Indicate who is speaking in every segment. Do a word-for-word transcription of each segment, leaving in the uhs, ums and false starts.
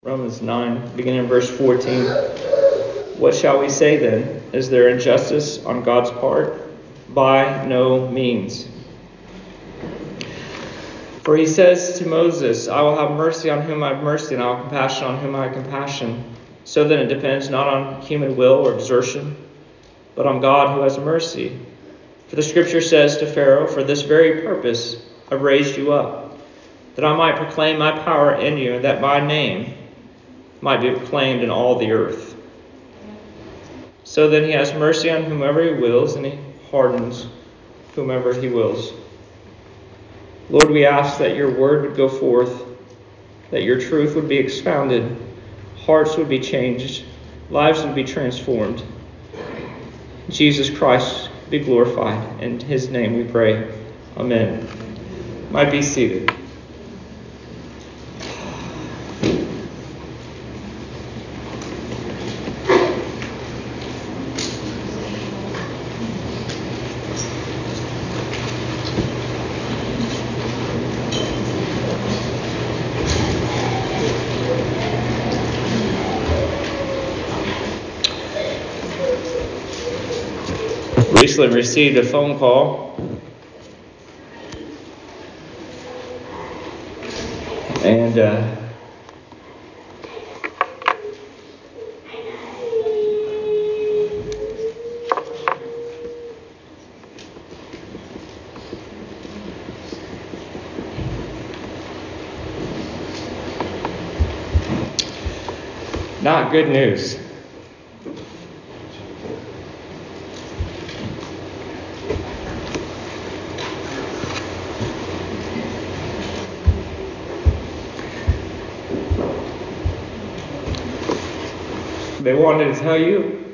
Speaker 1: Romans nine, beginning in verse fourteen. What shall we say then? Is there injustice on God's part? By no means. For he says to Moses, I will have mercy on whom I have mercy, and I will have compassion on whom I have compassion. So then it depends not on human will or exertion, but on God who has mercy. For the scripture says to Pharaoh, for this very purpose I've raised you up, that I might proclaim my power in you, and that my name might be proclaimed in all the earth. So then he has mercy on whomever he wills, and he hardens whomever he wills. Lord, we ask that your word would go forth, that your truth would be expounded, hearts would be changed, lives would be transformed. Jesus Christ be glorified. In his name we pray. Amen. Might be seated. Recently received a phone call, and uh, not good news. They wanted to tell you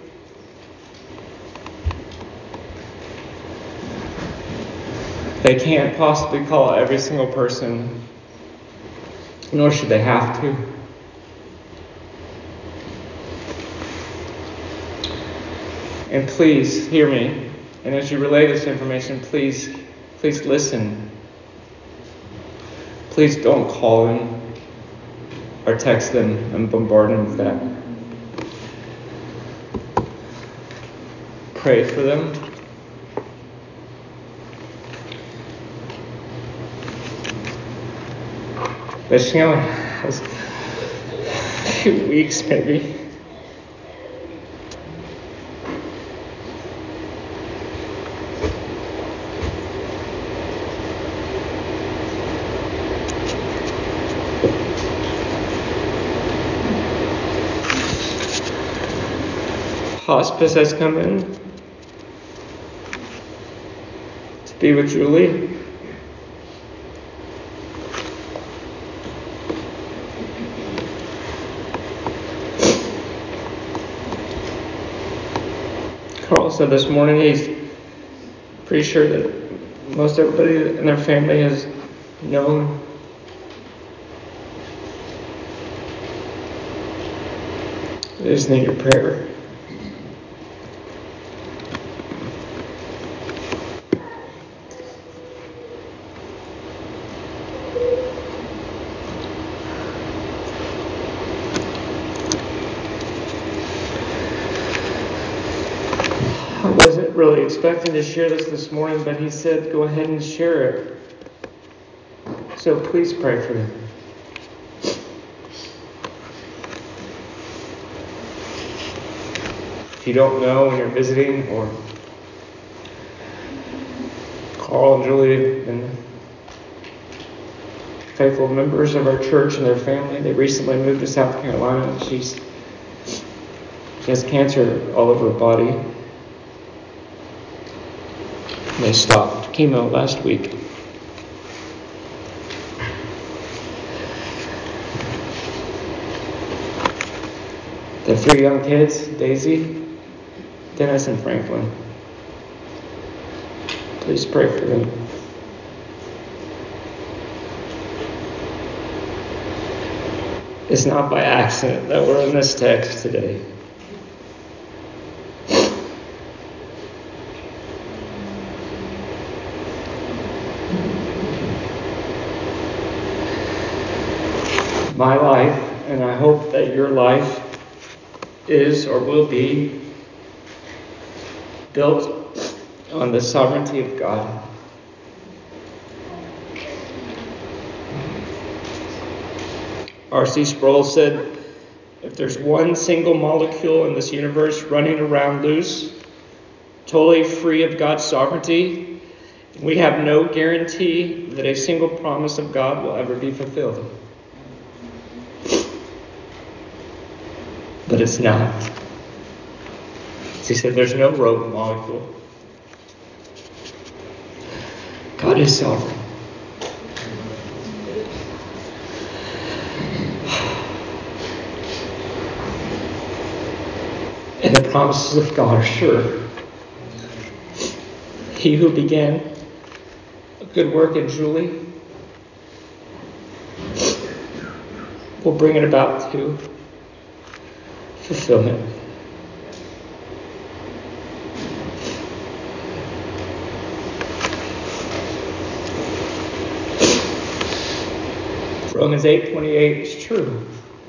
Speaker 1: they can't possibly call every single person, nor should they have to. And please hear me. And as you relay this information, please, please listen. Please don't call them or text them and bombard them with that. Pray for them. But she only has a few weeks, maybe. Hospice has come in to be with Julie. Carl said this morning he's pretty sure that most everybody in their family has known. They just need your prayer. I wasn't really expecting to share this this morning, but he said go ahead and share it. So please pray for them. If you don't know when you're visiting, or Carl and Julie have been faithful members of our church and their family. They recently moved to South Carolina, and she's she has cancer all over her body. They stopped chemo last week. They have three young kids, Daisy, Dennis, and Franklin. Please pray for them. It's not by accident that we're in this text today. My life And I hope that your life is or will be built on the sovereignty of God. R C Sproul said, if there's one single molecule in this universe running around loose, totally free of God's sovereignty, we have no guarantee that a single promise of God will ever be fulfilled. But it's not. As he said, there's no rogue molecule. God is sovereign. And the promises of God are sure. He who began a good work in Julie will bring it about to fulfillment. Romans eight twenty-eight is true.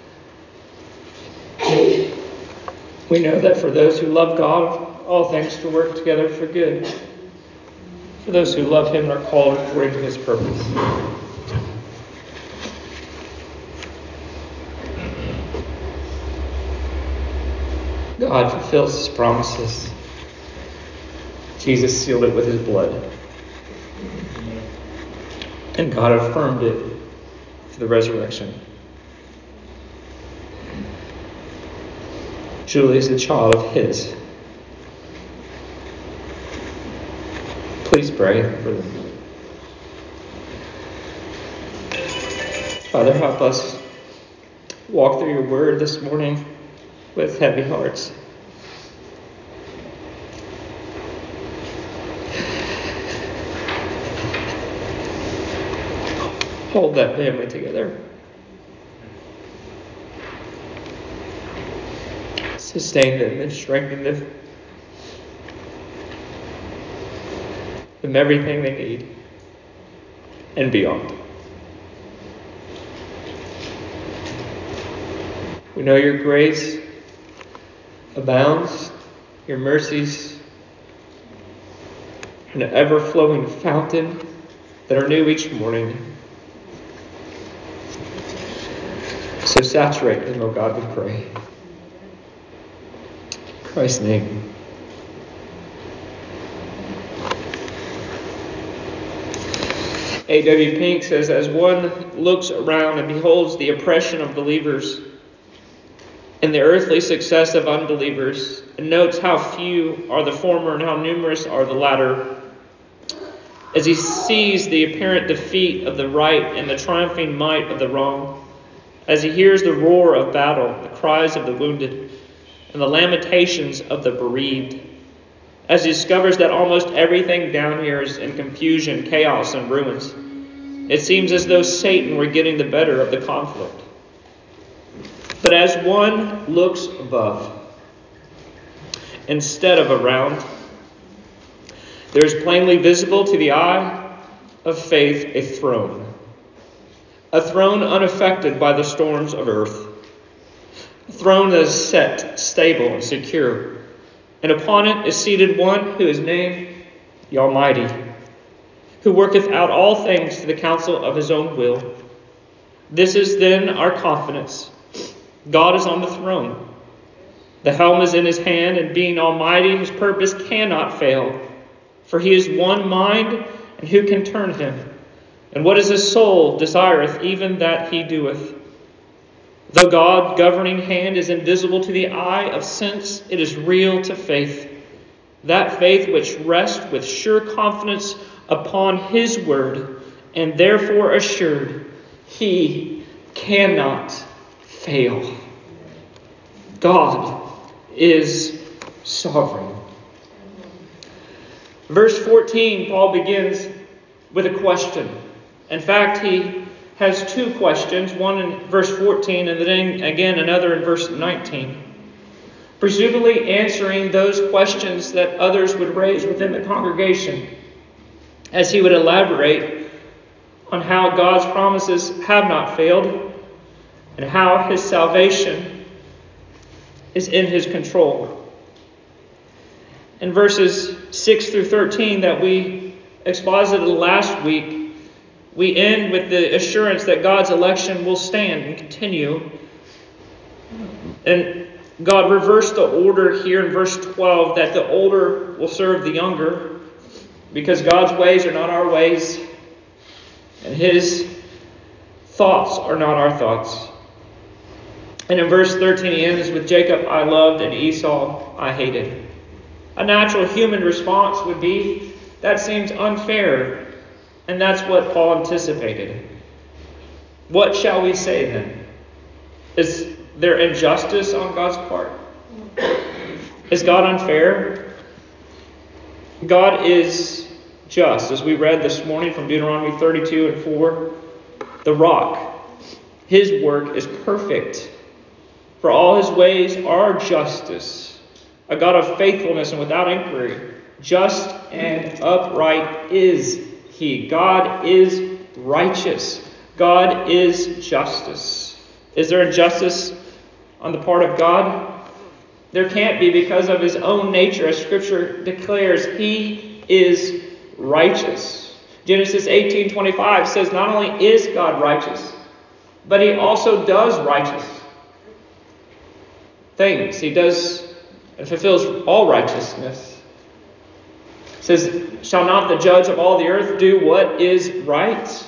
Speaker 1: We know that for those who love God, all things to work together for good. For those who love him and are called according to his purpose. God fulfills his promises. Jesus sealed it with his blood. And God affirmed it for the resurrection. Julie is a child of his. Please pray for them. Father, help us walk through your word this morning with heavy hearts. Hold that family together. Sustain them and strengthen them. Give them everything they need and beyond. We know your grace abounds, your mercies are an ever-flowing fountain that are new each morning. So saturate them, O God, we pray. In Christ's name. A W Pink says, as one looks around and beholds the oppression of believers and the earthly success of unbelievers, and notes how few are the former and how numerous are the latter, as he sees the apparent defeat of the right and the triumphing might of the wrong, as he hears the roar of battle, the cries of the wounded, and the lamentations of the bereaved, as he discovers that almost everything down here is in confusion, chaos, and ruins, it seems as though Satan were getting the better of the conflict. But as one looks above, instead of around, there is plainly visible to the eye of faith a throne. A throne unaffected by the storms of earth. A throne that is set, stable, and secure. And upon it is seated one who is named the Almighty, who worketh out all things to the counsel of his own will. This is then our confidence. God is on the throne. The helm is in his hand, and being Almighty, his purpose cannot fail. For he is one mind, and who can turn him? And what is his soul desireth, even that he doeth. Though God's governing hand is invisible to the eye of sense, it is real to faith. That faith which rests with sure confidence upon his word, and therefore assured, he cannot fail. God is sovereign. Verse fourteen, Paul begins with a question. In fact, he has two questions, one in verse fourteen and then again another in verse nineteen. Presumably answering those questions that others would raise within the congregation, as he would elaborate on how God's promises have not failed, and how his salvation is in his control. In verses six through thirteen that we exposited last week, we end with the assurance that God's election will stand and continue. And God reversed the order here in verse twelve that the older will serve the younger, because God's ways are not our ways, and his thoughts are not our thoughts. And in verse thirteen he ends with, Jacob I loved and Esau I hated. A natural human response would be, that seems unfair. And that's what Paul anticipated. What shall we say then? Is there injustice on God's part? Is God unfair? God is just. As we read this morning from Deuteronomy thirty-two and four, the rock, his work is perfect. For all his ways are justice, a God of faithfulness and without inquiry. Just and upright is he. God is righteous. God is justice. Is there injustice on the part of God? There can't be, because of his own nature, as Scripture declares, he is righteous. Genesis eighteen twenty-five says not only is God righteous, but he also does righteous things. He does and fulfills all righteousness. It says, shall not the judge of all the earth do what is right?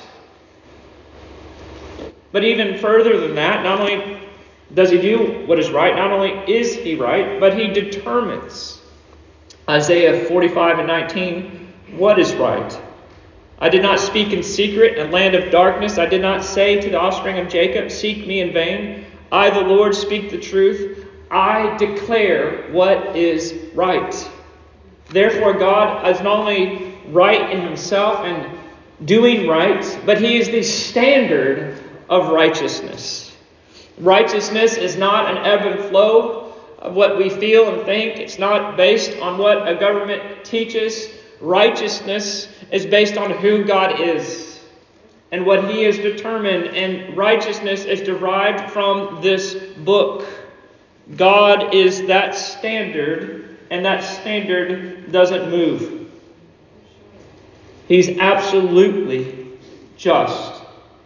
Speaker 1: But even further than that, not only does he do what is right, not only is he right, but he determines. Isaiah forty-five and nineteen, what is right? I did not speak in secret in a land of darkness. I did not say to the offspring of Jacob, seek me in vain. I, the Lord, speak the truth. I declare what is right. Therefore, God is not only right in himself and doing right, but he is the standard of righteousness. Righteousness is not an ebb and flow of what we feel and think. It's not based on what a government teaches. Righteousness is based on who God is and what he has determined. And righteousness is derived from this book. God is that standard, and that standard doesn't move. He's absolutely just.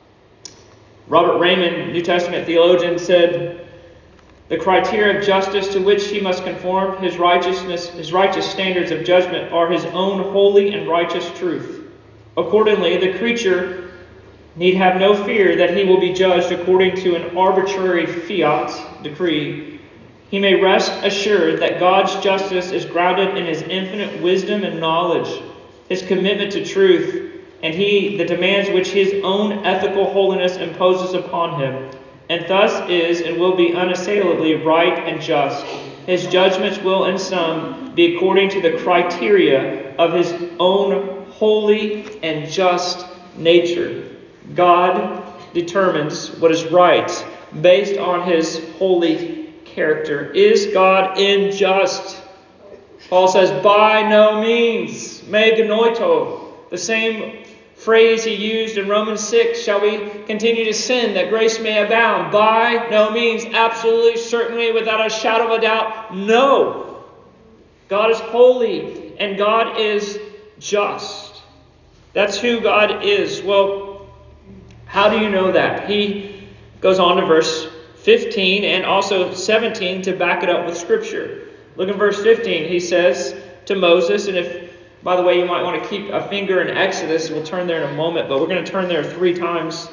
Speaker 1: Robert Raymond, New Testament theologian, said, the criteria of justice to which he must conform his righteousness, his righteous standards of judgment are his own holy and righteous truth. Accordingly, the creature need have no fear that he will be judged according to an arbitrary fiat decree. He may rest assured that God's justice is grounded in his infinite wisdom and knowledge, his commitment to truth, and he the demands which his own ethical holiness imposes upon him, and thus is and will be unassailably right and just. His judgments will in sum be according to the criteria of his own holy and just nature. God determines what is right based on his holy character. Is God unjust? Paul says, by no means. Me genoito. The same phrase he used in Romans six. Shall we continue to sin that grace may abound? By no means. Absolutely, certainly, without a shadow of a doubt, no. God is holy and God is just. That's who God is. Well, how do you know that? He goes on to verse fifteen and also seventeen to back it up with Scripture. Look at verse fifteen. He says to Moses, and if, by the way, you might want to keep a finger in Exodus, we'll turn there in a moment, but we're going to turn there three times.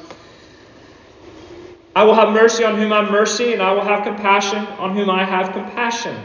Speaker 1: I will have mercy on whom I have mercy, and I will have compassion on whom I have compassion.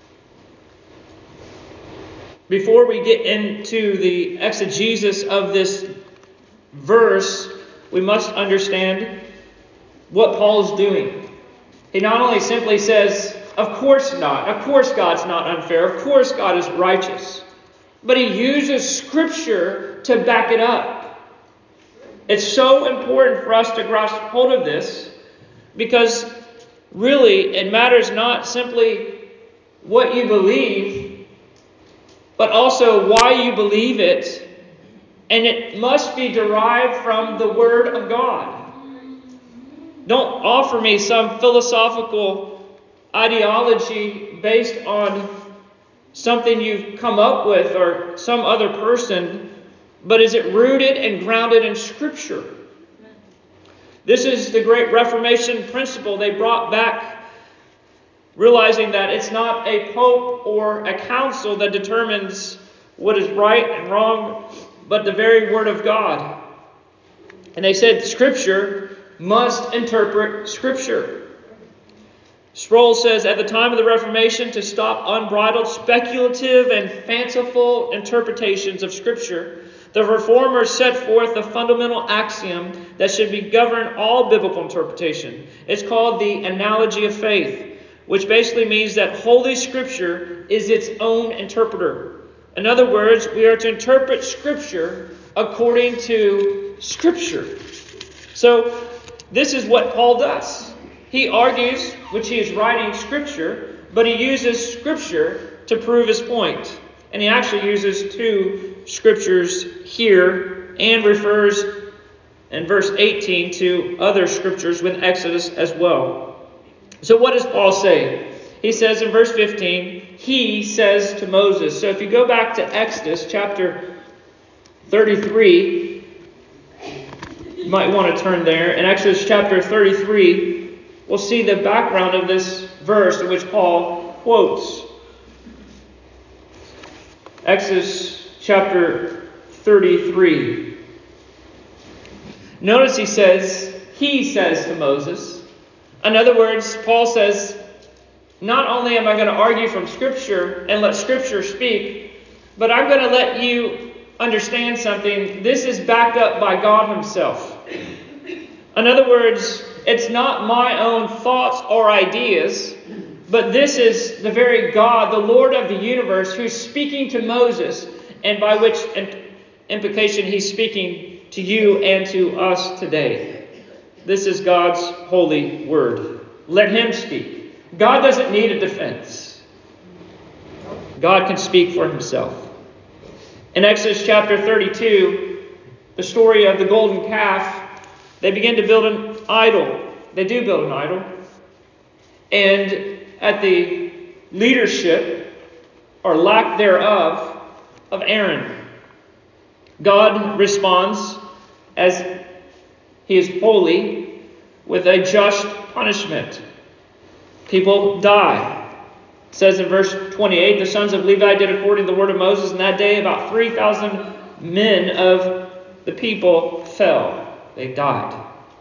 Speaker 1: Before we get into the exegesis of this verse, we must understand what Paul is doing. He not only simply says, of course not, of course God's not unfair, of course God is righteous, but he uses Scripture to back it up. It's so important for us to grasp hold of this, because really it matters not simply what you believe, but also why you believe it, and it must be derived from the Word of God. Don't offer me some philosophical ideology based on something you've come up with or some other person, but is it rooted and grounded in Scripture? This is the great Reformation principle they brought back, realizing that it's not a pope or a council that determines what is right and wrong, but the very Word of God. And they said Scripture must interpret Scripture. Sproul says, at the time of the Reformation, to stop unbridled, speculative, and fanciful interpretations of Scripture, the Reformers set forth the fundamental axiom that should be govern all biblical interpretation. It's called the analogy of faith, which basically means that Holy Scripture is its own interpreter. In other words, we are to interpret Scripture according to Scripture. So, this is what Paul does. He argues, which he is writing Scripture, but he uses Scripture to prove his point. And he actually uses two Scriptures here and refers in verse eighteen to other Scriptures with Exodus as well. So what does Paul say? He says in verse fifteen, he says to Moses. So if you go back to Exodus chapter thirty-three, you might want to turn there. In Exodus chapter thirty-three, we'll see the background of this verse in which Paul quotes. Exodus chapter thirty-three. Notice he says, he says to Moses. In other words, Paul says, not only am I going to argue from Scripture and let Scripture speak, but I'm going to let you understand something. This is backed up by God Himself. In other words, it's not my own thoughts or ideas, but this is the very God, the Lord of the universe, who's speaking to Moses, and by which implication He's speaking to you and to us today. This is God's holy word. Let Him speak. God doesn't need a defense. God can speak for Himself. In Exodus chapter thirty-two, the story of the golden calf, they begin to build an idol. They do build an idol. And at the leadership, or lack thereof, of Aaron, God responds as He is holy with a just punishment. People die. It says in verse twenty-eight, the sons of Levi did according to the word of Moses, and that day about three thousand men of the people fell. They died.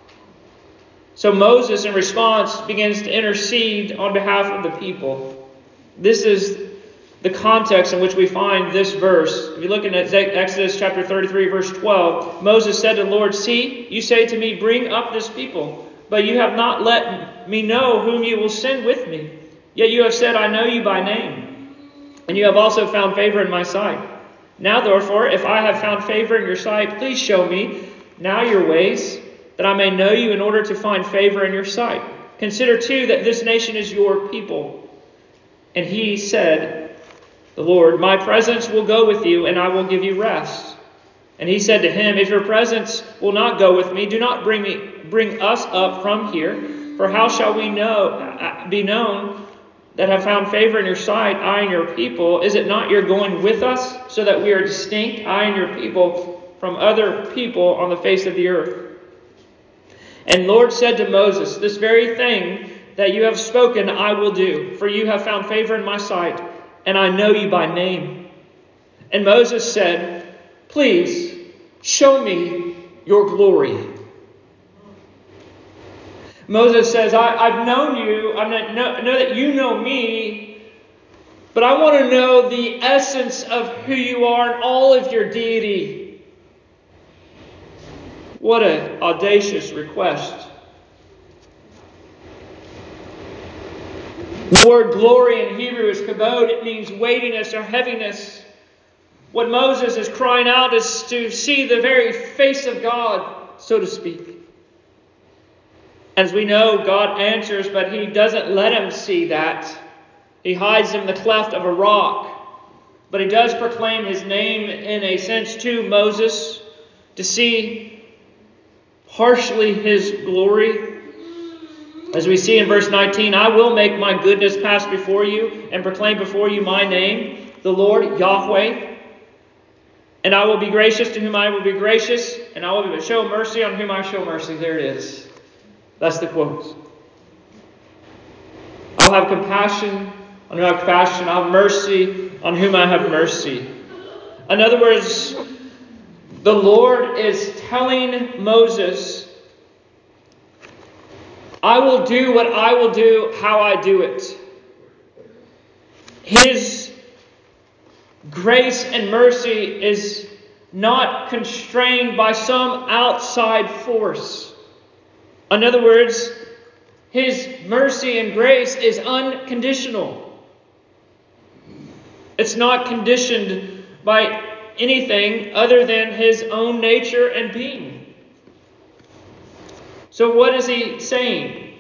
Speaker 1: So Moses, in response, begins to intercede on behalf of the people. This is the context in which we find this verse. If you look at Exodus chapter thirty-three, verse twelve, Moses said to the Lord, see, you say to me, bring up this people, but you have not let me know whom you will send with me. Yet you have said, I know you by name, and you have also found favor in my sight. Now therefore, if I have found favor in your sight, please show me now your ways, that I may know you in order to find favor in your sight. Consider too that this nation is your people. And he said, the Lord, my presence will go with you, and I will give you rest. And he said to him, if your presence will not go with me, do not bring me, bring us up from here. For how shall we know, be known that have found favor in your sight, I and your people? Is it not your going with us, so that we are distinct, I and your people, from other people on the face of the earth? And Lord said to Moses, this very thing that you have spoken I will do, for you have found favor in my sight, and I know you by name. And Moses said, please show me your glory. Moses says, I, I've known you, I know, know that you know me, but I want to know the essence of who you are and all of your deity. What an audacious request. The word glory in Hebrew is kabod. It means weightiness or heaviness. What Moses is crying out is to see the very face of God, so to speak. As we know, God answers, but He doesn't let him see that. He hides in the cleft of a rock. But He does proclaim His name in a sense to Moses to see partially His glory. As we see in verse nineteen, I will make my goodness pass before you and proclaim before you my name, the Lord Yahweh. And I will be gracious to whom I will be gracious, and I will show mercy on whom I show mercy. There it is. That's the quote. I'll have compassion on whom I have compassion. I'll have mercy on whom I have mercy. In other words, the Lord is telling Moses, I will do what I will do, how I do it. His grace and mercy is not constrained by some outside force. In other words, His mercy and grace is unconditional. It's not conditioned by anything other than His own nature and being. So what is He saying?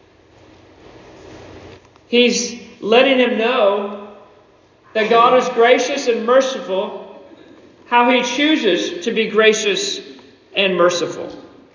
Speaker 1: He's letting him know that God is gracious and merciful, how He chooses to be gracious and merciful.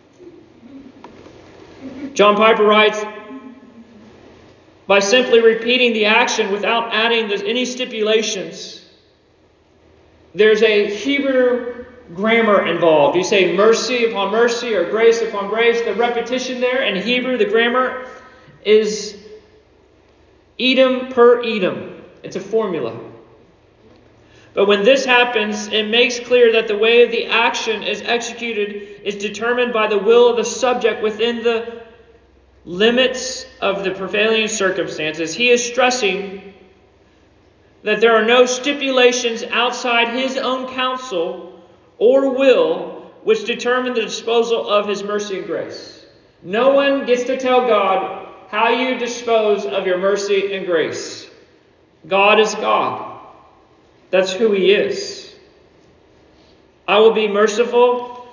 Speaker 1: John Piper writes, by simply repeating the action without adding any stipulations, there's a Hebrew grammar involved. You say mercy upon mercy or grace upon grace. The repetition there in Hebrew, the grammar, is Edom per Edom. It's a formula. But when this happens, it makes clear that the way the action is executed is determined by the will of the subject within the limits of the prevailing circumstances. He is stressing that there are no stipulations outside his own counsel or will which determine the disposal of His mercy and grace. No one gets to tell God how you dispose of your mercy and grace. God is God. That's who He is. I will be merciful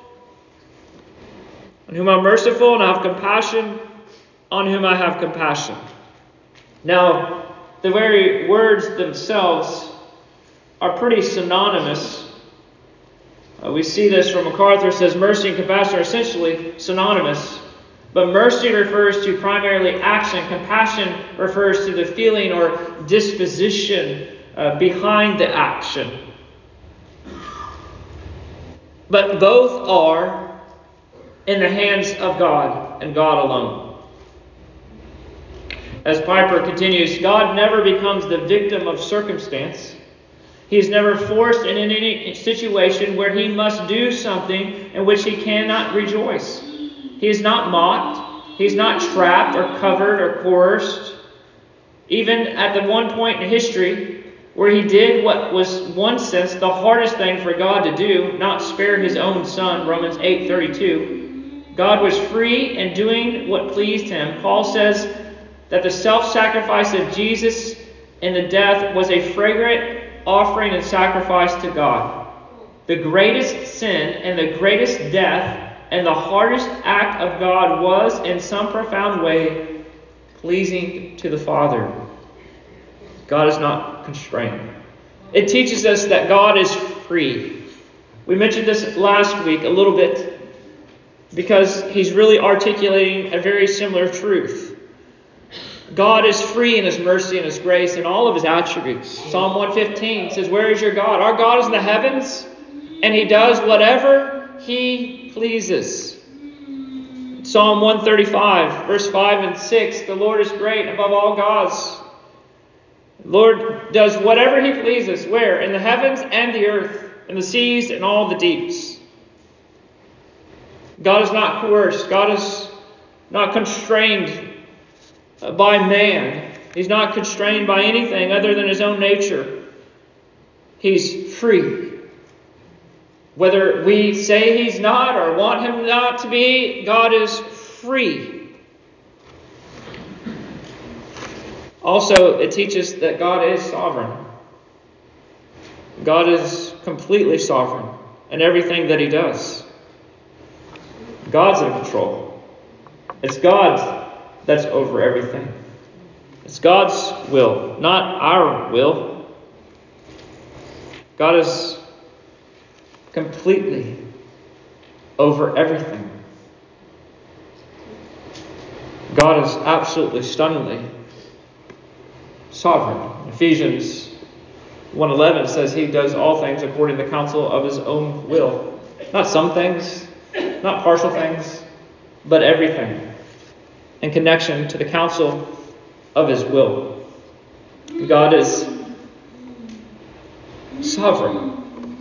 Speaker 1: on whom I'm merciful, and I have compassion on whom I have compassion. Now, the very words themselves are pretty synonymous. Uh, we see this from MacArthur. Says mercy and compassion are essentially synonymous. But mercy refers to primarily action. Compassion refers to the feeling or disposition uh, behind the action. But both are in the hands of God and God alone. As Piper continues, God never becomes the victim of circumstance. He is never forced in any situation where He must do something in which He cannot rejoice. He is not mocked. He is not trapped or covered or coerced. Even at the one point in history where He did what was, in one sense, the hardest thing for God to do, not spare His own Son, Romans eight thirty-two, God was free in doing what pleased Him. Paul says that the self-sacrifice of Jesus in the death was a fragrant offering and sacrifice to God. The greatest sin and the greatest death and the hardest act of God was, in some profound way, pleasing to the Father. God is not constrained. It teaches us that God is free. We mentioned this last week a little bit because He's really articulating a very similar truth. God is free in His mercy and His grace and all of His attributes. Psalm one fifteen says, where is your God? Our God is in the heavens, and He does whatever He pleases. Psalm one thirty-five, verse five and six, the Lord is great above all gods. The Lord does whatever He pleases. Where? In the heavens and the earth, in the seas and all the deeps. God is not coerced. God is not constrained by man. He's not constrained by anything other than His own nature. He's free. Whether we say He's not or want Him not to be, God is free. Also, it teaches that God is sovereign. God is completely sovereign in everything that He does. God's in control. It's God that's over everything. It's God's will, not our will. God is completely over everything. God is absolutely stunningly sovereign. Ephesians one eleven says he does all things according to the counsel of his own will. Not some things, not partial things, but everything in connection to the counsel of his will. God is sovereign.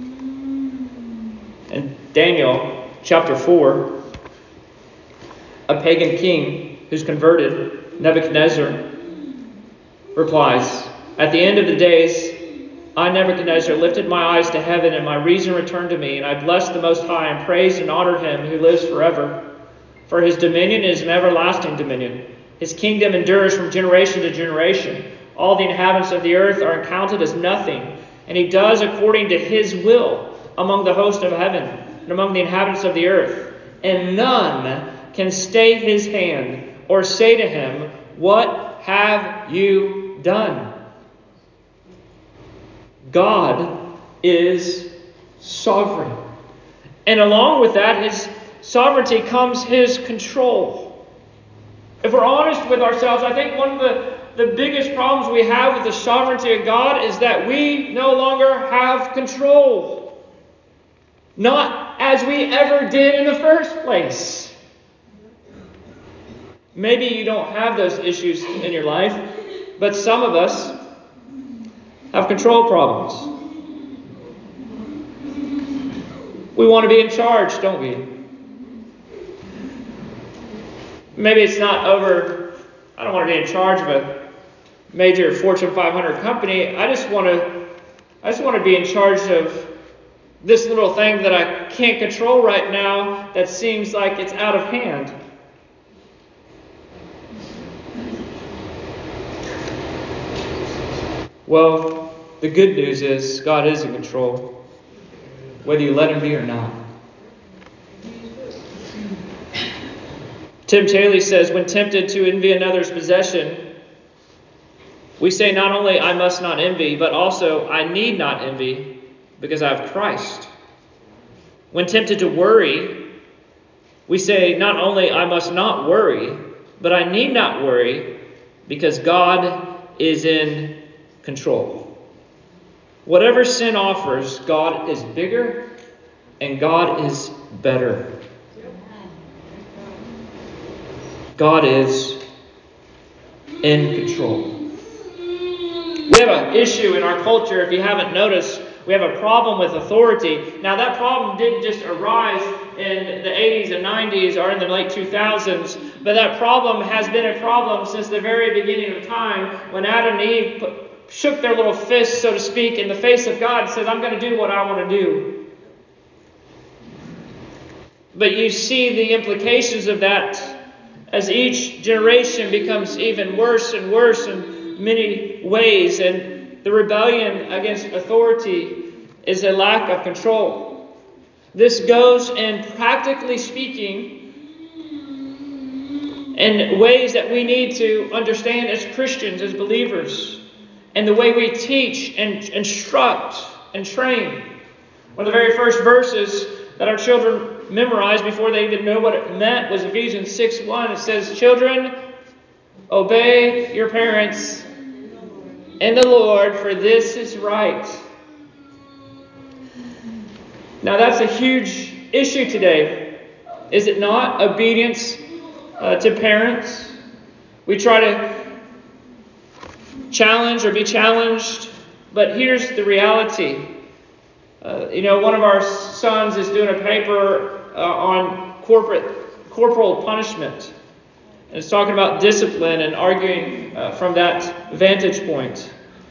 Speaker 1: In Daniel chapter four, a pagan king who's converted, Nebuchadnezzar, replies, "At the end of the days, I, Nebuchadnezzar, lifted my eyes to heaven, and my reason returned to me, and I blessed the Most High, and praised and honored him who lives forever. For his dominion is an everlasting dominion. His kingdom endures from generation to generation. All the inhabitants of the earth are counted as nothing, and he does according to his will among the host of heaven and among the inhabitants of the earth. And none can stay his hand or say to him, 'What have you done?'" God is sovereign. And along with that, his sovereignty comes his control. If we're honest with ourselves, I think one of the, the biggest problems we have with the sovereignty of God is that we no longer have control. Not as we ever did in the first place. Maybe you don't have those issues in your life, but some of us have control problems. We want to be in charge, don't we? Maybe it's not over, I don't want to be in charge of a major Fortune five hundred company. I just want to I just want to be in charge of this little thing that I can't control right now that seems like it's out of hand. Well, the good news is God is in control, whether you let him be or not. Tim Chaley says, when tempted to envy another's possession, we say not only I must not envy, but also I need not envy because I have Christ. When tempted to worry, we say not only I must not worry, but I need not worry because God is in control. Whatever sin offers, God is bigger and God is better. God is in control. We have an issue in our culture, if you haven't noticed. We have a problem with authority. Now, that problem didn't just arise in the eighties and nineties or in the late two thousands, but that problem has been a problem since the very beginning of time when Adam and Eve put, shook their little fists, so to speak, in the face of God and said, I'm going to do what I want to do. But you see the implications of that as each generation becomes even worse and worse in many ways. And the rebellion against authority is a lack of control. This goes in, practically speaking, in ways that we need to understand as Christians, as believers, and the way we teach and instruct and train. One of the very first verses that our children memorized before they even know what it meant was Ephesians six one. It says, "Children, obey your parents in the Lord, for this is right." Now that's a huge issue today, is it not? Obedience uh, to parents. We try to challenge or be challenged, but here's the reality. Uh, you know, one of our sons is doing a paper uh, on corporate corporal punishment. And it's talking about discipline and arguing uh, from that vantage point.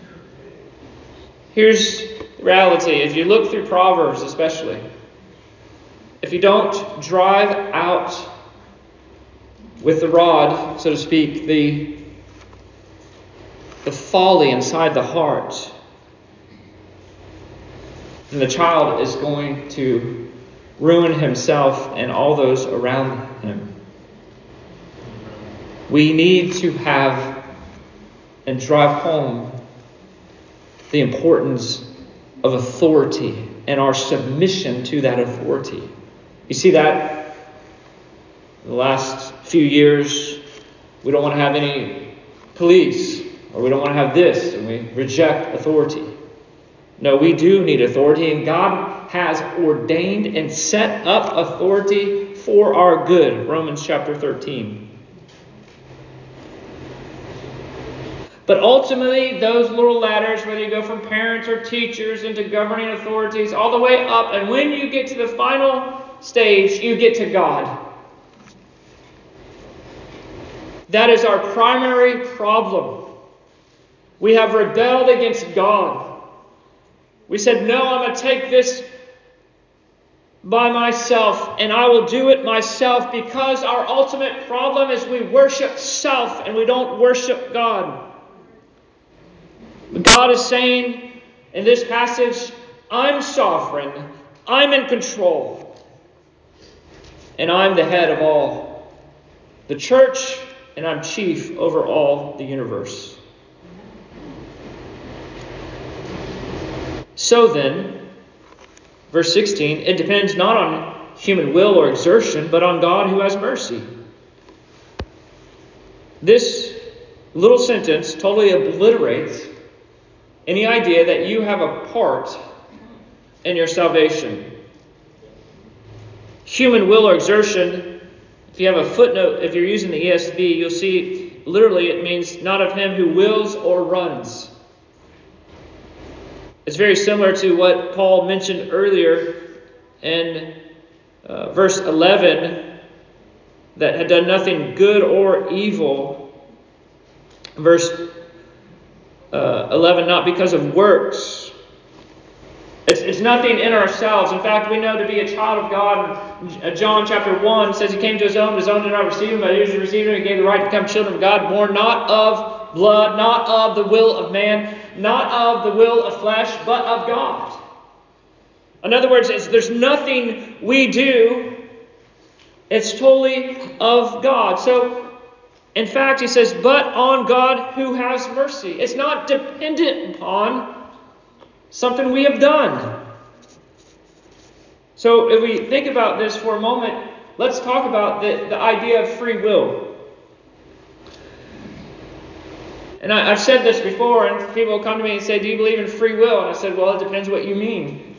Speaker 1: Here's the reality. If you look through Proverbs especially, if you don't drive out with the rod, so to speak, the, the folly inside the heart, then the child is going to ruin himself and all those around him. We need to have and drive home the importance of authority and our submission to that authority. You see that in the last few years we don't want to have any police, or we don't want to have this, and we reject authority. No, we do need authority, and God has ordained and set up authority for our good. Romans chapter thirteen. But ultimately, those little ladders, whether you go from parents or teachers into governing authorities, all the way up, and when you get to the final stage, you get to God. That is our primary problem. We have rebelled against God. We said, no, I'm going to take this by myself, and I will do it myself, because our ultimate problem is we worship self and we don't worship God. God is saying in this passage, I'm sovereign, I'm in control, and I'm the head of all the church, and I'm chief over all the universe. So then, verse sixteen, it depends not on human will or exertion, but on God who has mercy. This little sentence totally obliterates any idea that you have a part in your salvation. Human will or exertion, if you have a footnote, if you're using the E S V, you'll see literally it means not of him who wills or runs. It's very similar to what Paul mentioned earlier in uh, verse eleven, that had done nothing good or evil. Verse uh, eleven, not because of works. It's, it's nothing in ourselves. In fact, we know to be a child of God. John chapter one says he came to his own, his own did not receive him, but those who received him, he gave the right to become children of God, born not of blood, not of the will of man, not of the will of flesh, but of God. In other words, it's, there's nothing we do. It's totally of God. So, in fact, he says, but on God who has mercy. It's not dependent upon something we have done. So, if we think about this for a moment, let's talk about the, the idea of free will. And I, I've said this before, and people will come to me and say, do you believe in free will? And I said, well, it depends what you mean.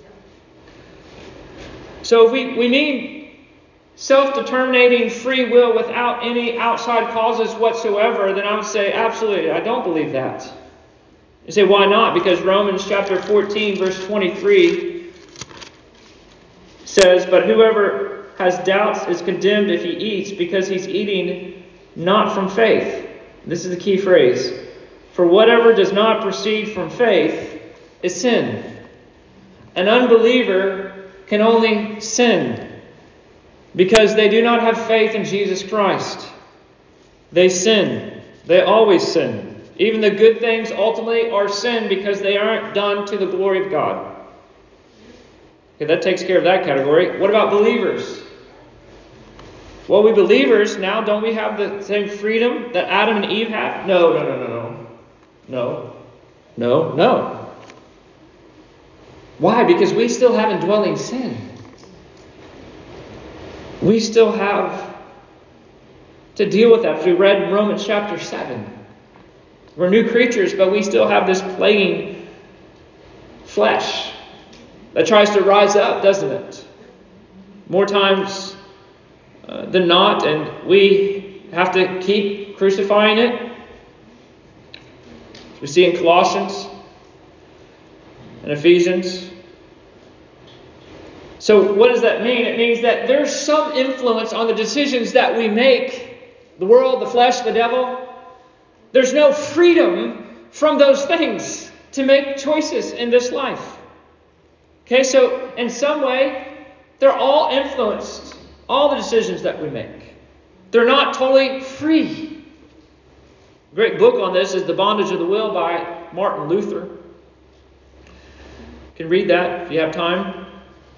Speaker 1: So if we, we mean self-determinating free will without any outside causes whatsoever, then I would say, absolutely, I don't believe that. You say, why not? Because Romans chapter fourteen, verse twenty-three says, but whoever has doubts is condemned if he eats, because he's eating not from faith. This is the key phrase. For whatever does not proceed from faith is sin. An unbeliever can only sin because they do not have faith in Jesus Christ. They sin. They always sin. Even the good things ultimately are sin because they aren't done to the glory of God. Okay, that takes care of that category. What about believers? Well, we believers, now don't we have the same freedom that Adam and Eve had? No, no, no, no, no. No. No, no. Why? Because we still have indwelling sin. We still have to deal with that. As we read in Romans chapter seven. We're new creatures, but we still have this plaguing flesh that tries to rise up, doesn't it? More times uh, than not, and we have to keep crucifying it. As we see in Colossians and Ephesians. So what does that mean? It means that there's some influence on the decisions that we make. The world, the flesh, the devil. There's no freedom from those things to make choices in this life. Okay, so in some way, they're all influenced. All the decisions that we make. They're not totally free. A great book on this is The Bondage of the Will by Martin Luther. You can read that if you have time.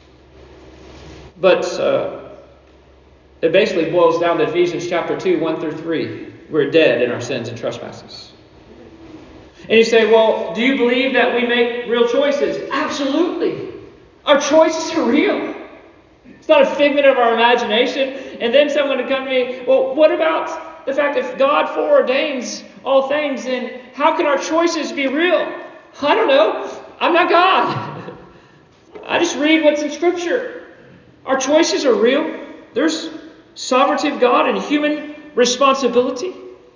Speaker 1: But uh, it basically boils down to Ephesians chapter two, one through three. We're dead in our sins and trespasses. And you say, well, do you believe that we make real choices? Absolutely. Our choices are real. It's not a figment of our imagination. And then someone would come to me, well, what about the fact that if God foreordains all things, then how can our choices be real? I don't know. I'm not God. I just read what's in Scripture. Our choices are real. There's sovereignty of God and human responsibility.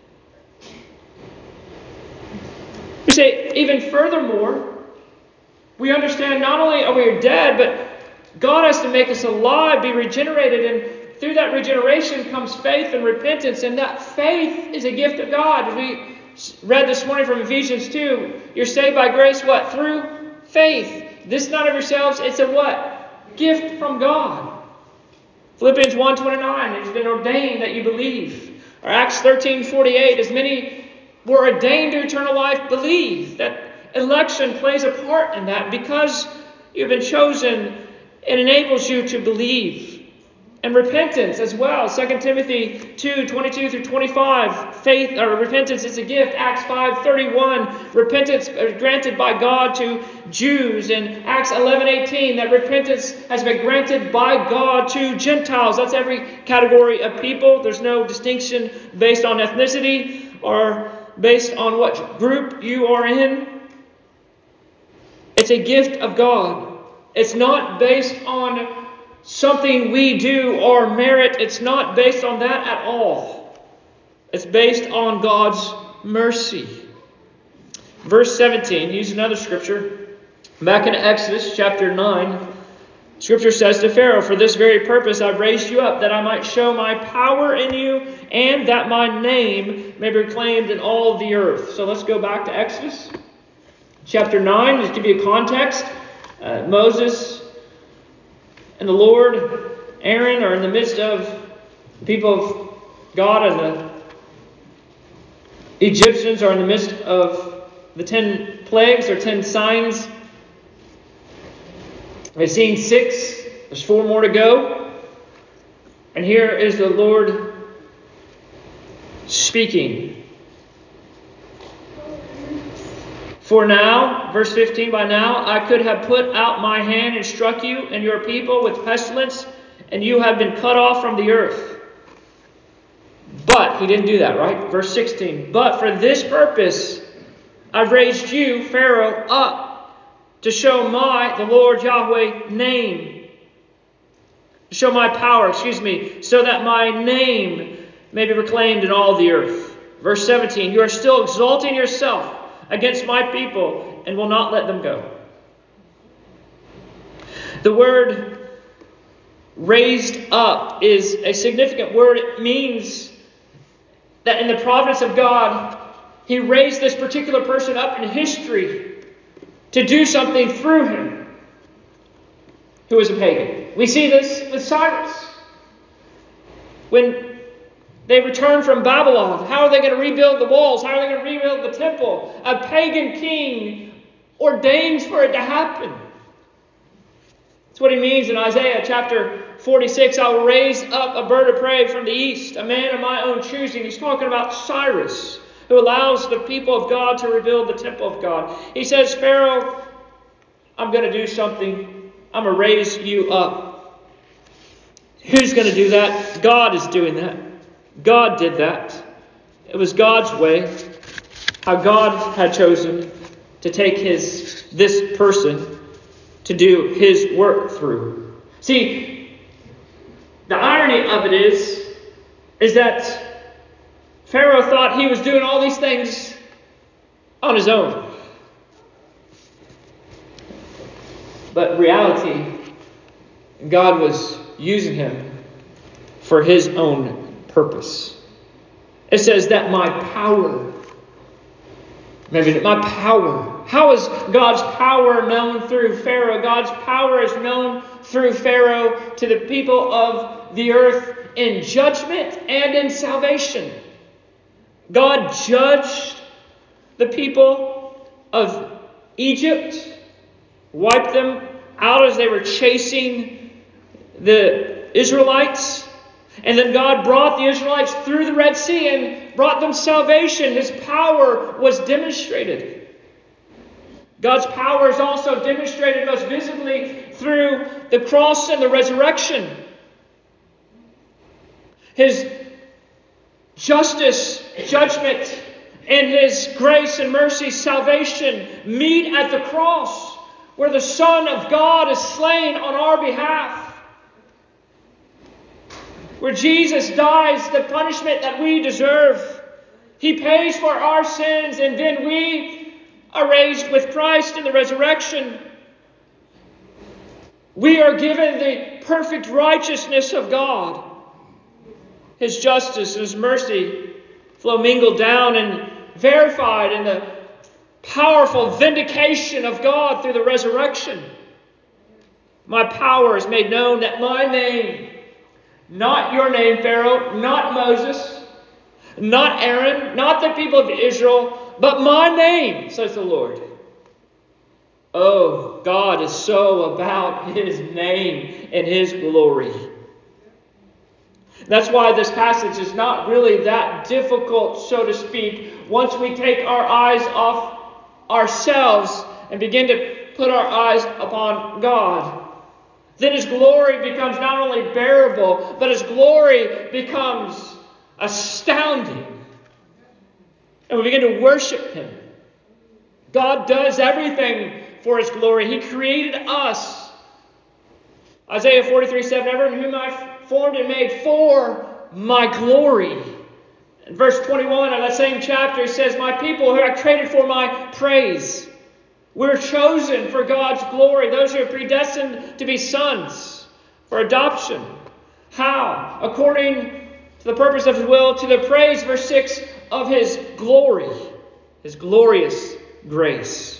Speaker 1: We say, even furthermore, we understand not only are we dead, but God has to make us alive, be regenerated, and through that regeneration comes faith and repentance, and that faith is a gift of God. As we read this morning from Ephesians two, you're saved by grace, what? Through faith. This not of yourselves, it's a what? Gift from God. Philippians one twenty-nine, it's been ordained that you believe. Or Acts thirteen forty-eight, as many were ordained to eternal life, believe. That election plays a part in that because you've been chosen. It enables you to believe. And repentance as well. Second Timothy two twenty-two through twenty-five. Faith or repentance is a gift. Acts five thirty-one. Repentance granted by God to Jews. And Acts eleven eighteen. That repentance has been granted by God to Gentiles. That's every category of people. There's no distinction based on ethnicity or based on what group you are in. It's a gift of God. It's not based on something we do or merit. It's not based on that at all. It's based on God's mercy. Verse seventeen, use another scripture. Back in Exodus chapter nine, Scripture says to Pharaoh, for this very purpose I've raised you up, that I might show my power in you, and that my name may be proclaimed in all the earth. So let's go back to Exodus chapter nine. Just give you a context. Uh, Moses and the Lord, Aaron, are in the midst of the people of God, and the Egyptians are in the midst of the ten plagues or ten signs. They've seen six. There's four more to go. And here is the Lord speaking. For now, verse fifteen, by now I could have put out my hand and struck you and your people with pestilence, and you have been cut off from the earth. But, he didn't do that, right? Verse sixteen, but for this purpose I've raised you, Pharaoh, up to show my, the Lord Yahweh, name. To show my power, excuse me, so that my name may be proclaimed in all the earth. Verse seventeen, you are still exalting yourself against my people and will not let them go. The word raised up is a significant word. It means that in the providence of God, He raised this particular person up in history to do something through him, who was a pagan. We see this with Cyrus. When they returned from Babylon, how are they going to rebuild the walls? How are they going to rebuild the temple? A pagan king ordains for it to happen. That's what he means in Isaiah chapter forty-six. I will raise up a bird of prey from the east, a man of my own choosing. He's talking about Cyrus, who allows the people of God to rebuild the temple of God. He says, Pharaoh, I'm going to do something. I'm going to raise you up. Who's going to do that? God is doing that. God did that. It was God's way. How God had chosen to take his this person to do his work through. See, the irony of it is, is that Pharaoh thought he was doing all these things on his own. But in reality, God was using him for his own purpose. It says that my power, maybe my power. How is God's power known through Pharaoh? God's power is known through Pharaoh to the people of the earth in judgment and in salvation. God judged the people of Egypt, wiped them out as they were chasing the Israelites. And then God brought the Israelites through the Red Sea and brought them salvation. His power was demonstrated. God's power is also demonstrated most visibly through the cross and the resurrection. His justice, judgment, and His grace and mercy, salvation meet at the cross, where the Son of God is slain on our behalf, where Jesus dies the punishment that we deserve. He pays for our sins, and then we are raised with Christ in the resurrection. We are given the perfect righteousness of God. His justice and His mercy flow mingled down and verified in the powerful vindication of God through the resurrection. My power is made known that my name, not your name, Pharaoh, not Moses, not Aaron, not the people of Israel, but my name, says the Lord. Oh, God is so about His name and His glory. That's why this passage is not really that difficult, so to speak, once we take our eyes off ourselves and begin to put our eyes upon God. Then His glory becomes not only bearable, but His glory becomes astounding. And we begin to worship Him. God does everything for His glory. He created us. Isaiah forty-three seven, everyone whom I formed and made for my glory. In verse twenty-one of that same chapter, it says, my people who are created for my praise. We're chosen for God's glory. Those who are predestined to be sons for adoption. How? According to the purpose of His will, to the praise, verse six, of His glory. His glorious grace.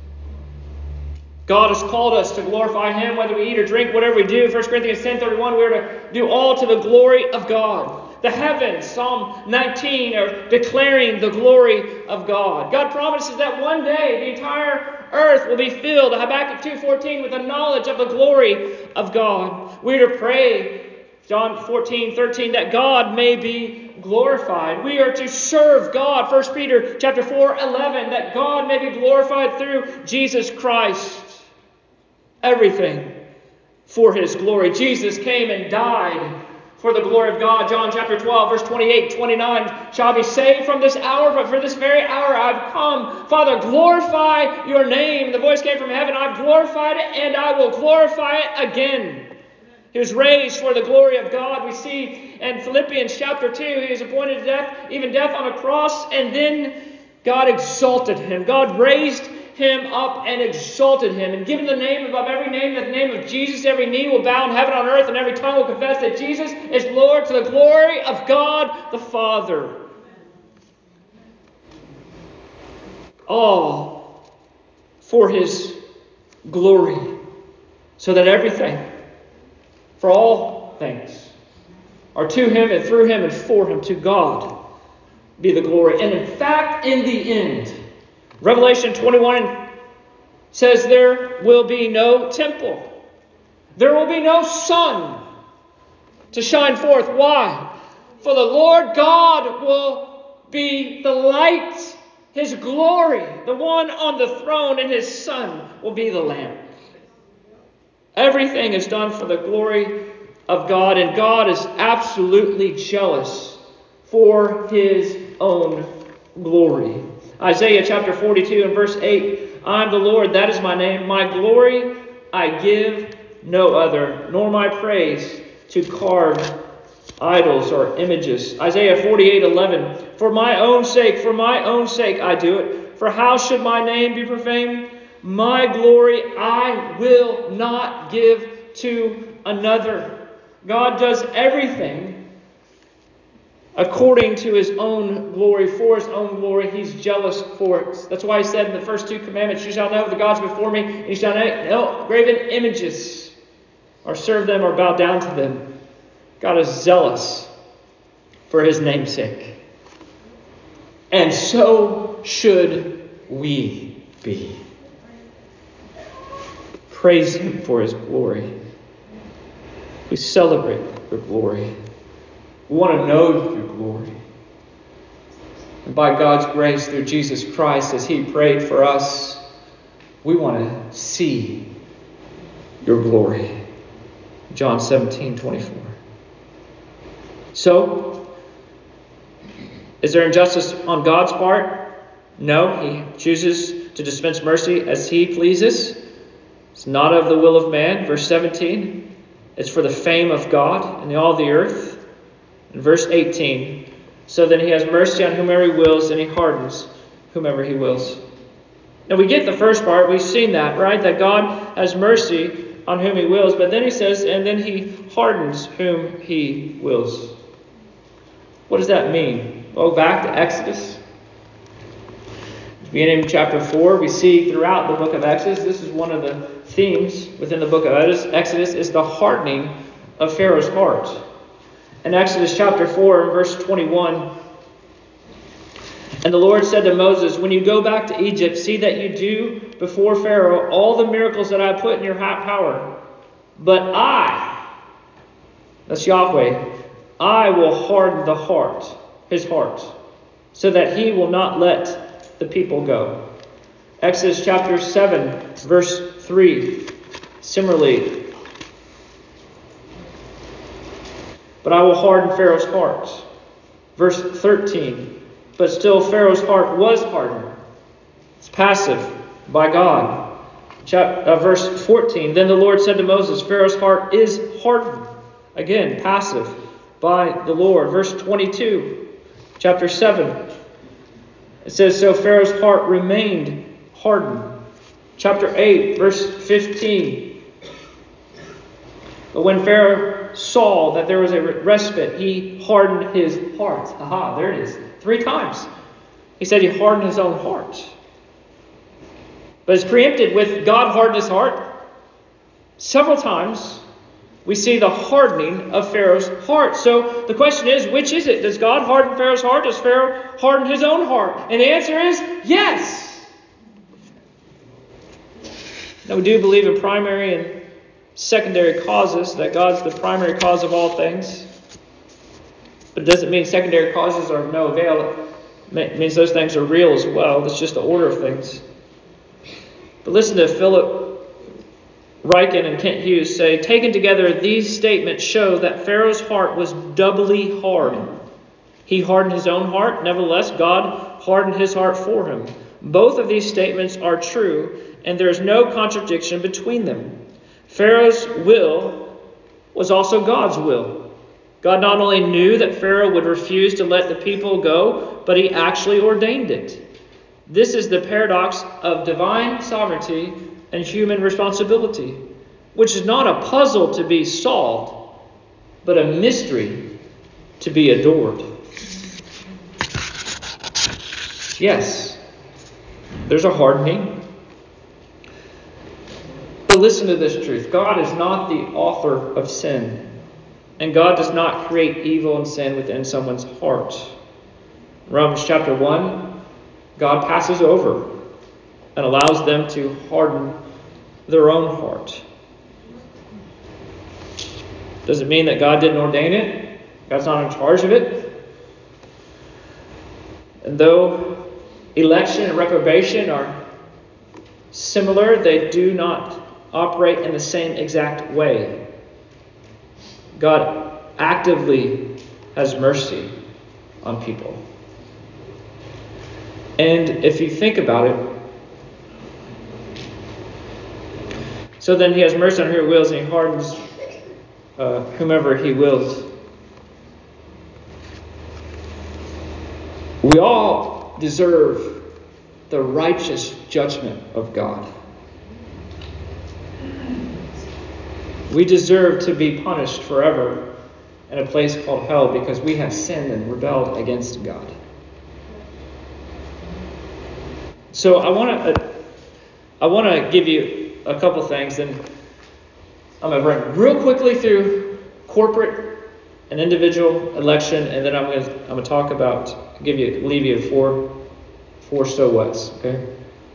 Speaker 1: God has called us to glorify Him, whether we eat or drink, whatever we do. First Corinthians ten thirty-one, we are to do all to the glory of God. The heavens, Psalm nineteen, are declaring the glory of God. God promises that one day the entire earth will be filled, Habakkuk two fourteen, with the knowledge of the glory of God. We are to pray, John fourteen thirteen, that God may be glorified. We are to serve God, First Peter chapter four eleven, that God may be glorified through Jesus Christ. Everything for His glory. Jesus came and died for the glory of God. John chapter twelve, verse twenty-eight, twenty-nine, shall be saved from this hour, but for this very hour I've come. Father, glorify your name. And the voice came from heaven, I've glorified it, and I will glorify it again. He was raised for the glory of God. We see in Philippians chapter two, He was appointed to death, even death on a cross, and then God exalted Him. God raised Him up and exalted Him, and given the name above every name, that the name of Jesus, every knee will bow in heaven, on earth, and every tongue will confess that Jesus is Lord, to the glory of God the Father. All for His glory, so that everything, for all things, are to Him and through Him and for Him, to God be the glory. And in fact, in the end, Revelation twenty-one says there will be no temple. There will be no sun to shine forth. Why? For the Lord God will be the light. His glory, the one on the throne, and His Son will be the lamp. Everything is done for the glory of God, and God is absolutely jealous for His own glory. Isaiah chapter forty-two and verse eight, I am the Lord, that is my name. My glory I give no other, nor my praise to carved idols or images. Isaiah forty-eight eleven, for my own sake, for my own sake I do it. For how should my name be profaned? My glory I will not give to another. God does everything according to His own glory, for His own glory. He's jealous for it. That's why He said in the first two commandments, you shall know the gods before me, and you shall know no graven images, or serve them, or bow down to them. God is zealous for His name's sake. And so should we be. Praise Him for His glory. We celebrate your glory. We want to know your glory. And by God's grace, through Jesus Christ, as He prayed for us, we want to see your glory. John seventeen twenty-four. So, Is there injustice on God's part? No, he chooses to dispense mercy as he pleases. It's not of the will of man. Verse seventeen, it's for the fame of God and all the earth. And verse eighteen, so then he has mercy on whomever he wills, and he hardens whomever he wills. Now we get the first part. We've seen that, right? That God has mercy on whom he wills. But then he says, and then he hardens whom he wills. What does that mean? Well, back to Exodus. Beginning in chapter four, we see throughout the book of Exodus, this is one of the themes within the book of Exodus, is the hardening of Pharaoh's heart. In Exodus chapter four, and verse twenty-one, and the Lord said to Moses, when you go back to Egypt, see that you do before Pharaoh all the miracles that I put in your power. But I, that's Yahweh, I will harden the heart, his heart, so that he will not let the people go. Exodus chapter seven, verse three, similarly. But I will harden Pharaoh's heart. Verse thirteen. But still Pharaoh's heart was hardened. It's passive by God. Chapter, uh, verse fourteen. Then the Lord said to Moses, Pharaoh's heart is hardened. Again, passive by the Lord. Verse twenty-two. Chapter seven. It says, so Pharaoh's heart remained hardened. Chapter eight, verse fifteen. But when Pharaoh saw that there was a respite, he hardened his heart. Aha, there it is. Three times. He said he hardened his own heart. But it's preempted with God hardened his heart. Several times we see the hardening of Pharaoh's heart. So the question is, which is it? Does God harden Pharaoh's heart? Does Pharaoh harden his own heart? And the answer is yes. Now we do believe in primary and secondary causes, that God's the primary cause of all things. But it doesn't mean secondary causes are of no avail. It means those things are real as well. That's just the order of things. But listen to Philip Ryken and Kent Hughes say, taken together, these statements show that Pharaoh's heart was doubly hard. He hardened his own heart. Nevertheless, God hardened his heart for him. Both of these statements are true, and there is no contradiction between them. Pharaoh's will was also God's will. God not only knew that Pharaoh would refuse to let the people go, but he actually ordained it. This is the paradox of divine sovereignty and human responsibility, which is not a puzzle to be solved, but a mystery to be adored. Yes, there's a hardening. But listen to this truth. God is not the author of sin. And God does not create evil and sin within someone's heart. In Romans chapter one, God passes over and allows them to harden their own heart. Does it mean that God didn't ordain it? God's not in charge of it? And though election and reprobation are similar, they do not operate in the same exact way. God actively has mercy on people. And if you think about it, so then he has mercy on whom he wills, and he hardens uh, whomever he wills. We all deserve the righteous judgment of God. We deserve to be punished forever in a place called hell because we have sinned and rebelled against God. So I want to, I want to give you a couple things, and I'm going to run real quickly through corporate and individual election, and then I'm going to, I'm going to talk about, give you, leave you four, four so whats. Okay.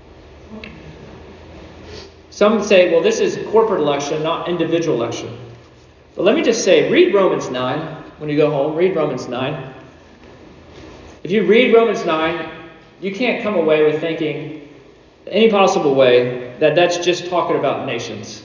Speaker 1: Some say, well, this is corporate election, not individual election. But let me just say, read Romans nine when you go home. Read Romans nine. If you read Romans nine, you can't come away with thinking any possible way that that's just talking about nations.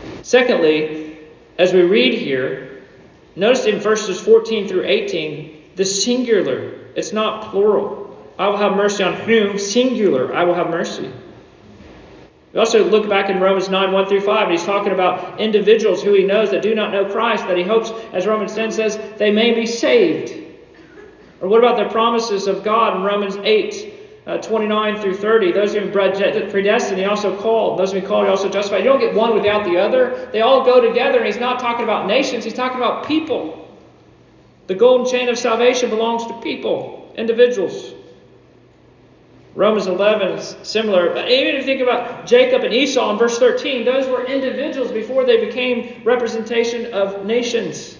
Speaker 1: Secondly, as we read here, notice in verses fourteen through eighteen, the singular. It's not plural. I will have mercy on whom? Singular. I will have mercy. We also look back in Romans nine, one through five, and he's talking about individuals who he knows that do not know Christ, that he hopes, as Romans ten says, they may be saved. Or what about the promises of God in Romans eight, uh, twenty-nine through thirty? Those whom predestined, he also called. Those whom he called, he also justified. You don't get one without the other. They all go together, and he's not talking about nations. He's talking about people. The golden chain of salvation belongs to people, individuals. Romans eleven is similar. But even if you think about Jacob and Esau in verse thirteen, those were individuals before they became representation of nations.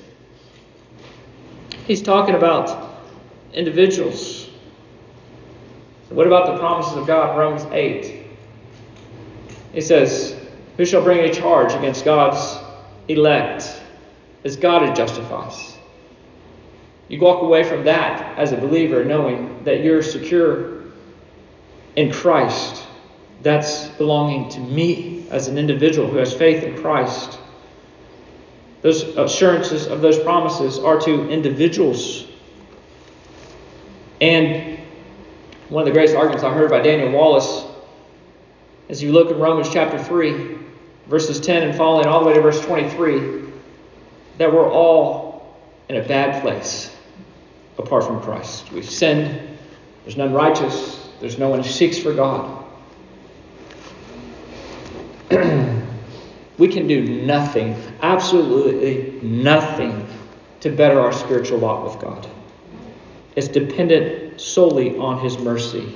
Speaker 1: He's talking about individuals. What about the promises of God in Romans eight? He says, who shall bring a charge against God's elect? As God who justifies. You walk away from that as a believer knowing that you're secure in Christ. That's belonging to me as an individual who has faith in Christ. Those assurances of those promises are to individuals. And one of the greatest arguments I heard by Daniel Wallace, as you look in Romans chapter three, verses ten and following all the way to verse twenty-three, that we're all in a bad place apart from Christ. We've sinned. There's none righteous. There's no one who seeks for God. We can do nothing, absolutely nothing, to better our spiritual lot with God. It's dependent solely on His mercy.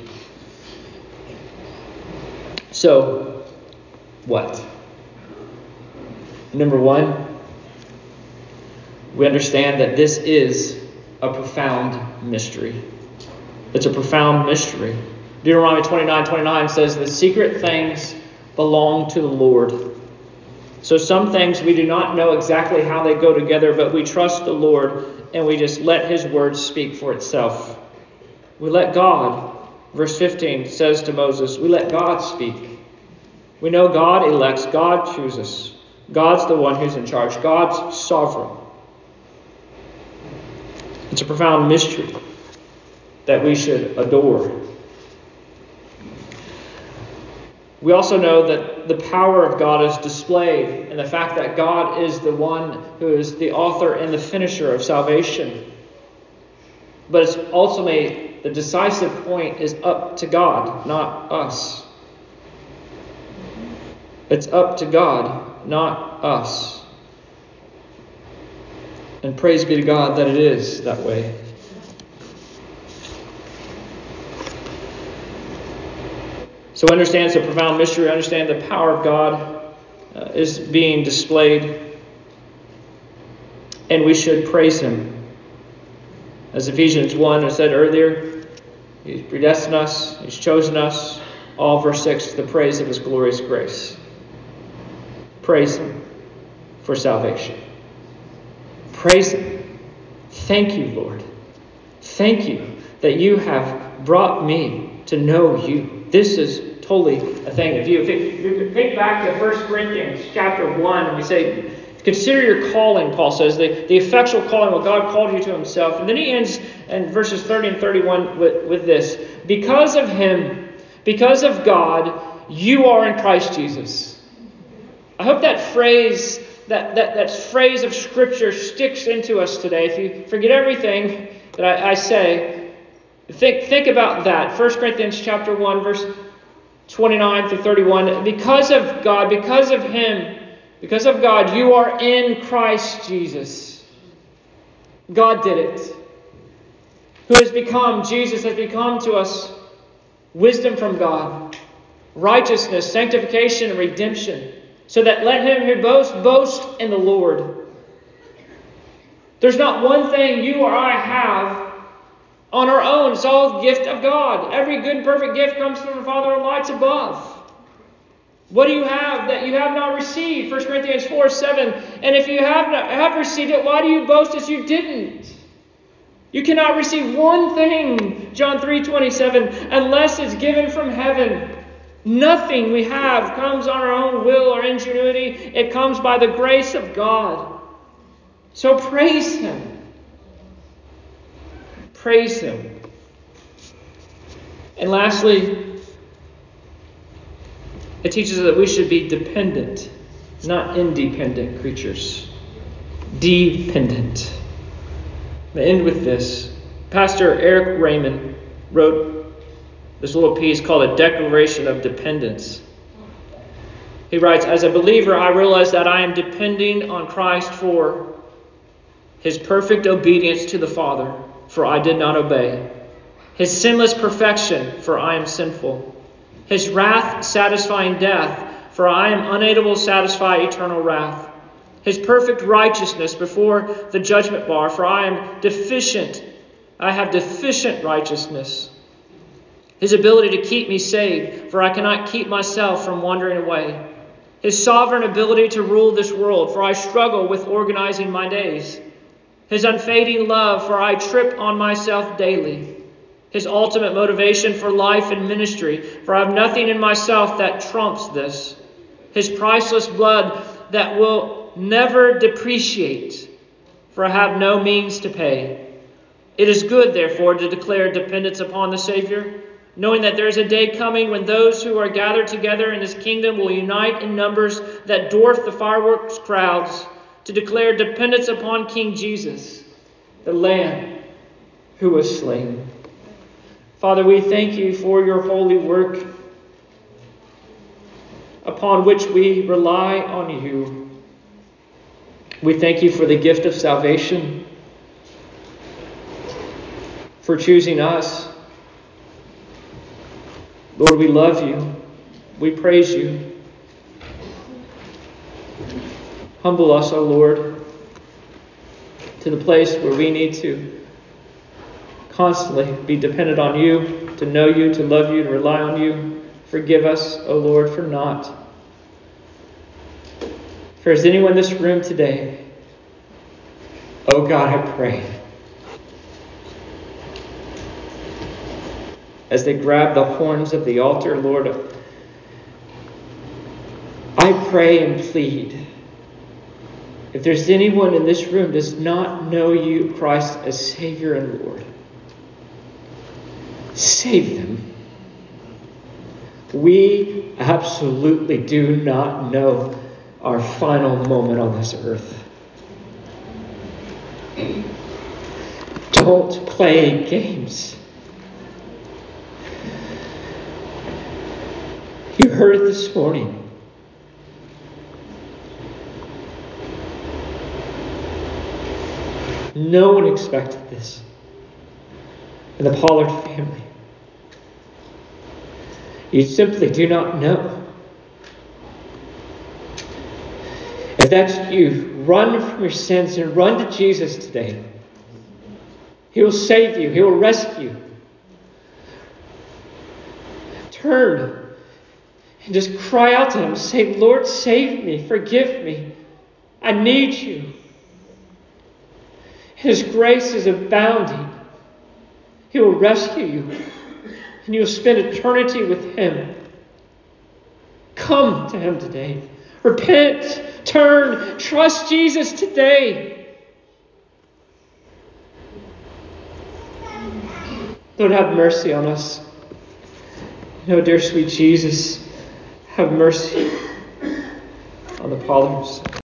Speaker 1: So, what? Number one, we understand that this is a profound mystery. It's a profound mystery. Deuteronomy twenty-nine twenty-nine says, the secret things belong to the Lord. So some things we do not know exactly how they go together, but we trust the Lord and we just let His word speak for itself. We let God, verse fifteen says to Moses, we let God speak. We know God elects, God chooses. God's the one who's in charge. God's sovereign. It's a profound mystery that we should adore. We also know that the power of God is displayed in the fact that God is the one who is the author and the finisher of salvation. But it's ultimately, the decisive point is up to God, not us. It's up to God, not us. And praise be to God that it is that way. So understand it's a profound mystery. Understand the power of God uh, is being displayed. And we should praise Him. As Ephesians one, I said earlier, He's predestined us, He's chosen us. All verse six, the praise of His glorious grace. Praise Him for salvation. Praise Him. Thank you, Lord. Thank you that you have brought me to know you. This is totally a thing of you. If you think back to First Corinthians chapter one, and we say, consider your calling, Paul says, the, the effectual calling, what God called you to Himself. And then he ends in verses thirty and thirty-one with, with this. Because of Him, because of God, you are in Christ Jesus. I hope that phrase, that, that, that phrase of Scripture sticks into us today. If you forget everything that I, I say, think, think about that. First Corinthians chapter one, verse twenty-nine through thirty-one. Because of God, because of Him, because of God, you are in Christ Jesus. God did it. Who has become, Jesus has become to us wisdom from God, righteousness, sanctification, and redemption. So that let him who boasts, boast in the Lord. There's not one thing you or I have on our own. It's all the gift of God. Every good and perfect gift comes from the Father of lights above. What do you have that you have not received? First Corinthians four seven. And if you have not, have received it, why do you boast as you didn't? You cannot receive one thing, John three twenty-seven, unless it's given from heaven. Nothing we have comes on our own will or ingenuity. It comes by the grace of God. So praise Him. Praise him. And lastly, it teaches us that we should be dependent, not independent creatures. Dependent. I'm going to end with this. Pastor Eric Raymond wrote this little piece called A Declaration of Dependence. He writes, as a believer, I realize that I am depending on Christ for his perfect obedience to the Father, for I did not obey. His sinless perfection, for I am sinful. His wrath satisfying death, for I am unable to satisfy eternal wrath. His perfect righteousness before the judgment bar, for I am deficient. I have deficient righteousness. His ability to keep me saved, for I cannot keep myself from wandering away. His sovereign ability to rule this world, for I struggle with organizing my days. His unfading love, for I trip on myself daily. His ultimate motivation for life and ministry, for I have nothing in myself that trumps this. His priceless blood that will never depreciate, for I have no means to pay. It is good, therefore, to declare dependence upon the Savior, knowing that there is a day coming when those who are gathered together in his kingdom will unite in numbers that dwarf the fireworks crowds to declare dependence upon King Jesus, the Lamb who was slain. Father, we thank you for your holy work upon which we rely on you. We thank you for the gift of salvation, for choosing us. Lord, we love you. We praise you. Humble us, O Lord, to the place where we need to constantly be dependent on you, to know you, to love you, to rely on you. Forgive us, O Lord, for not. If there's anyone in this room today, oh God, I pray, as they grab the horns of the altar, Lord, I pray and plead, if there's anyone in this room who does not know you, Christ, as Savior and Lord, save them. We absolutely do not know our final moment on this earth. Don't play games. You heard it this morning. No one expected this in the Pollard family. You simply do not know. If that's you, run from your sins and run to Jesus today. He will save you. He will rescue. Turn and just cry out to him. Say, Lord, save me. Forgive me. I need you. His grace is abounding. He will rescue you. And you will spend eternity with him. Come to him today. Repent. Turn. Trust Jesus today. Lord, have mercy on us. Oh, dear sweet Jesus, have mercy on the Pollards.